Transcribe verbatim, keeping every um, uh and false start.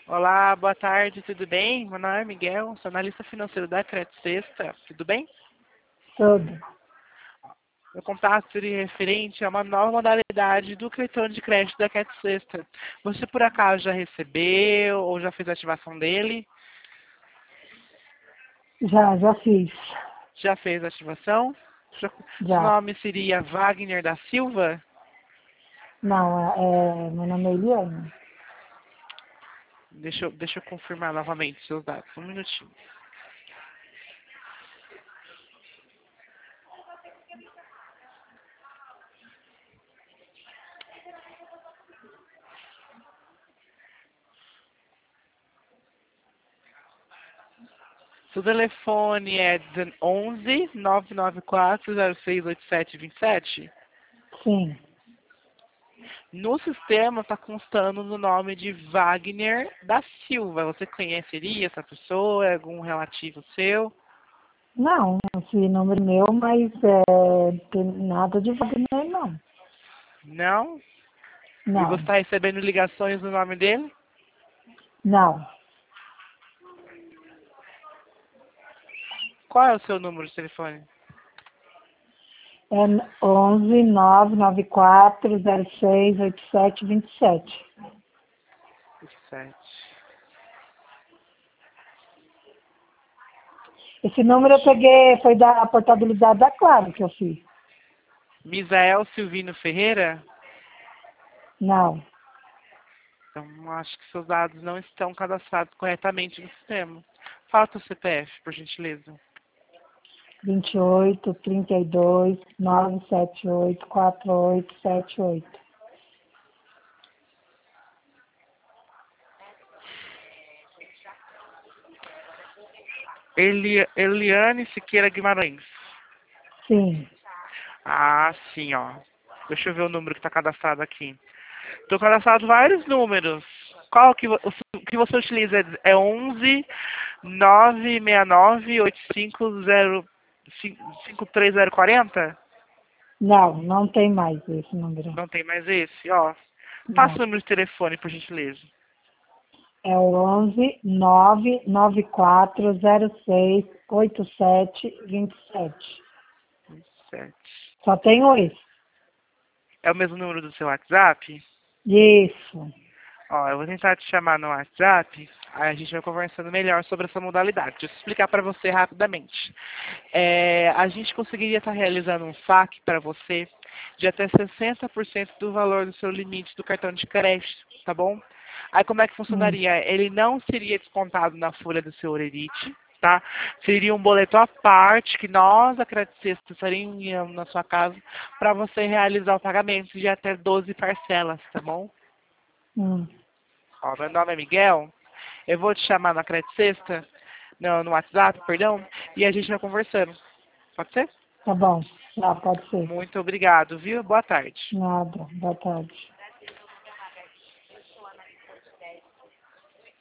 Olá, boa tarde, tudo bem? Meu nome é Miguel, sou analista financeiro da Crédito Sexta, tudo bem? Tudo. Meu contato seria referente a uma nova modalidade do cartão de crédito da Crédito Sexta. Você por acaso já recebeu ou já fez a ativação dele? Já, já fiz. Já fez a ativação? Já- Seu Já. nome seria Wagner da Silva? Não, é, é, meu nome é Eliane. Deixa eu, deixa eu confirmar novamente seus dados, um minutinho. Seu telefone é onze, nove nove quatro, zero seis oito sete dois sete? Sim. No sistema está constando no nome de Wagner da Silva. Você conheceria essa pessoa? É algum relativo seu? Não, esse número meu, mas é, não tem nada de Wagner, não. Não? E você Não, está recebendo ligações no nome dele? não. Qual é o seu número de telefone? É onze, nove nove quatro, zero seis oito sete dois sete. Sete. Esse número eu peguei, foi da portabilidade da Claro que eu fiz. Misael Silvino Ferreira? Não. Então, acho que seus dados não estão cadastrados corretamente no sistema. Falta o C P F, por gentileza. vinte e oito, trinta e dois, nove sete oito, quatro oito sete oito. Eli, Eliane Siqueira Guimarães. Sim. Ah, sim, ó. Deixa eu ver o número que está cadastrado aqui. Estou cadastrado vários números. Qual que, vo- o que você utiliza? É onze, nove seis nove, oito cinco zero, cinco três zero quatro zero? Não, não tem mais esse número. Não tem mais esse? Ó, passa Não. o número de telefone, por gentileza. É o onze, nove nove quatro, zero seis oito sete dois sete. Sete. Só tenho esse. É o mesmo número do seu WhatsApp? Isso. Ó, eu vou tentar te chamar no WhatsApp, aí a gente vai conversando melhor sobre essa modalidade. Deixa eu explicar para você rapidamente. É, a gente conseguiria estar realizando um saque para você de até sessenta por cento do valor do seu limite do cartão de crédito, tá bom? Aí como é que Hum, funcionaria? Ele não seria descontado na folha do seu Orerite, tá? Seria um boleto à parte que nós, a Crédito Sexta, estaríamos na sua casa para você realizar o pagamento de até doze parcelas, tá bom? hum. Ó, meu nome é Miguel. Eu vou te chamar na Crédito Sexta, no, no WhatsApp, perdão, e a gente vai conversando. Pode ser? Tá bom. Tá, pode ser. Muito obrigado, viu? Boa tarde. Nada. Boa tarde.